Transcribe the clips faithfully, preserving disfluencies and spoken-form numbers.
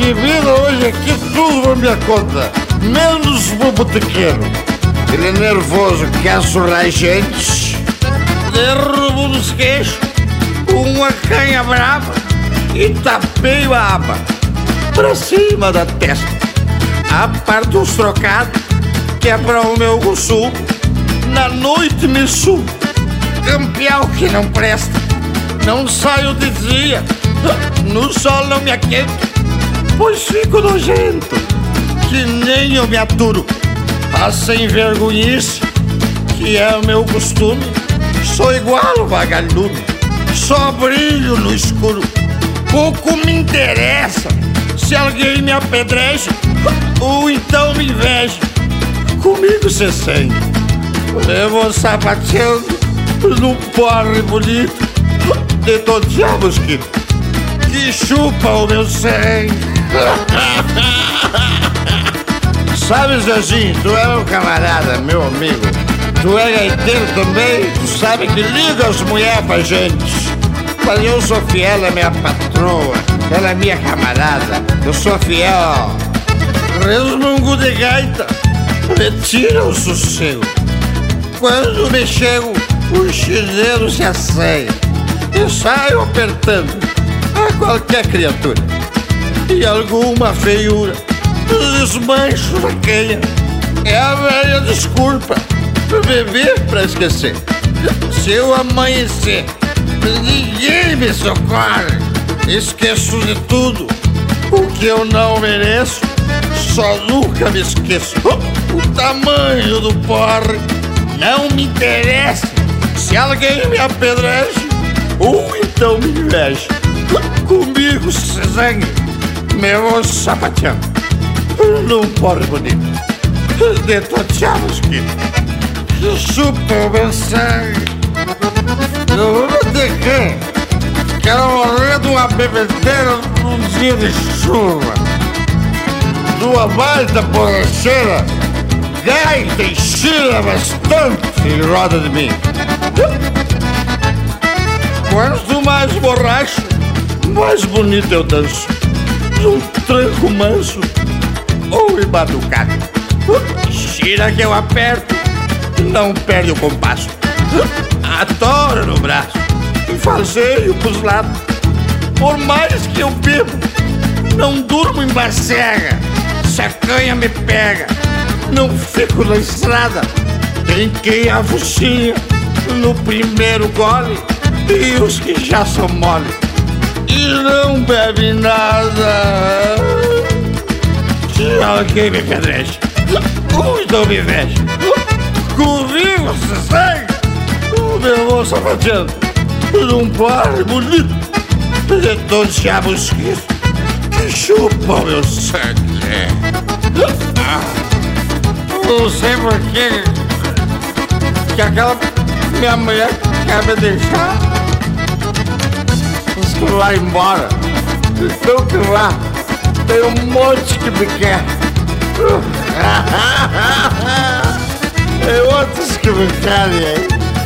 bebida hoje aqui tudo por minha conta, menos o botequeiro. Ele é nervoso, quer surrar gente, derrubo nos queixos, uma canha brava e tapeio a aba pra cima da testa. Aparto os trocados, que é pra o meu consumo, na noite me subo. Campeão que não presta, não saio de dia, no sol não me aquento, pois fico nojento, que nem eu me aturo. A sem vergonhice, que é o meu costume, sou igual o vagalume, só brilho no escuro. Pouco me interessa se alguém me apedreja ou então me inveja. Comigo cê sente, eu vou sapateando num porre bonito de totear mosquito que chupa o meu sangue. Sabe, Zezinho, tu é meu camarada, meu amigo. Tu é gaiteiro também, tu sabe que liga as mulheres pra gente. Mas eu sou fiel à minha patroa, ela é minha camarada, eu sou fiel. Resmungo de gaita, me tira o sossego. Quando me chego, o chineiro se asseia e saio apertando a qualquer criatura. E alguma feiura desmancho na queia, é a velha desculpa, beber pra esquecer. Se eu amanhecer, ninguém me socorre, esqueço de tudo o que eu não mereço, só nunca me esqueço. O tamanho do porre não me interessa, se alguém me apedreja ou então me inveja. Comigo se zangue, me vou sapateando num porre bonito de totear mosquito que chupa o meu sangue. Eu vou ter que quero morrer de uma bebedeira num dia de chuva, de uma baita borracheira, gaita e chila bastante em roda de mim. Quanto mais borracho, mais bonito eu danço, num tranco manso ou embatucado. Tira que eu aperto, não perde o compasso. Atoro no braço e fazeio pros lados. Por mais que eu bebo, não durmo em barcega. Se a canha me pega, não fico na estrada. Tem quem avucinha no primeiro gole e os que já são mole e não bebe nada. Se alguém me apedreja ou então me inveja, comigo se segue o meu vou sapateando num bar bonito de totear mosquito que chupa o meu sangue. Ah, não sei por que que aquela minha mulher quer me deixar lá embora. Então que lá tem um monte que me quer. Tem outros que me querem aí.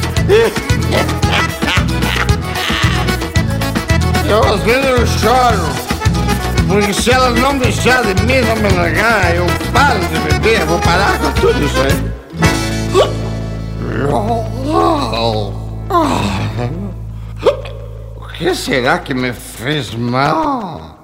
Eu às vezes eu choro, porque se ela não deixar de mim, não me largar, eu paro de beber, eu vou parar com tudo isso aí. O que será que me fez mal?